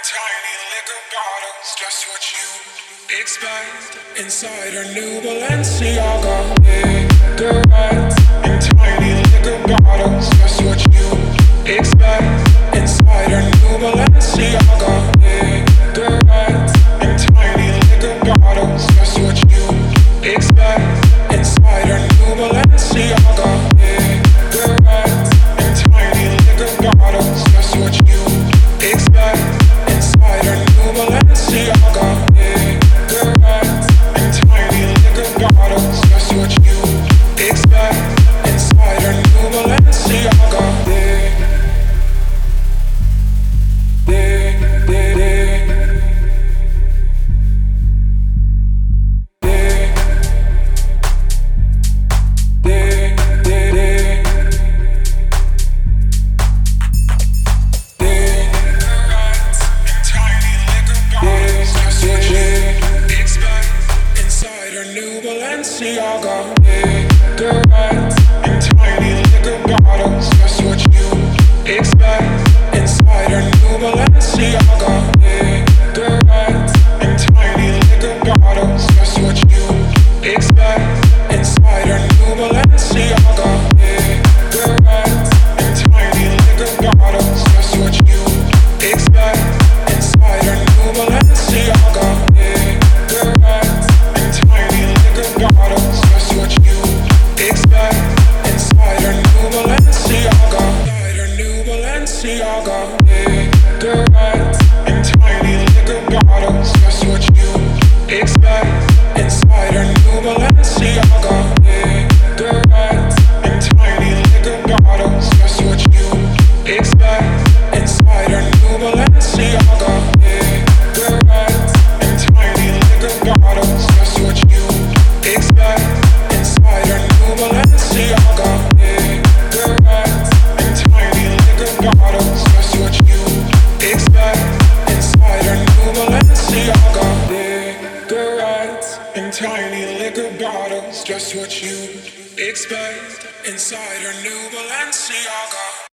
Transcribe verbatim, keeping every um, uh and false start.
tiny liquor bottles, just what you expect. Inside her new Balenciaga, cigarettes and tiny liquor bottles, just what you expect. Inside her new Balenciaga, cigarettes and tiny liquor bottles, just what you expect. Inside her new Balenciaga, cigarettes and tiny liquor bottles, just what you expect. Inside her new Balenciaga, cigarettes and tiny liquor bottles, just what you expect. Inside her new Balenciaga, dig, dig, dig, dig, dig, dig, dig, dig. Inside her new Balenciaga, cigarettes and tiny liquor bottles, just what you expect. Inside her new Balenciaga, cigarettes and tiny liquor bottles, just what you expect. Inside her new Balenciaga, cigarettes and tiny liquor bottles, just what you expect. Inside her new Balenciaga, cigarettes and tiny liquor bottles, just what you expect. Inside her new Balenciaga, inside her new Balenciaga, cigarettes and tiny liquor bottles, just what you expect. Inside her new Balenciaga, cigarettes and tiny liquor bottles, just what you expect. Inside her new Balenciaga, cigarettes and tiny liquor bottles, just what you expect. Inside her new Balenciaga, cigarettes and tiny liquor bottles, just what you expect. Inside her new Balenciaga, cigarettes and tiny liquor bottles, just what you expect. Inside her new Balenciaga.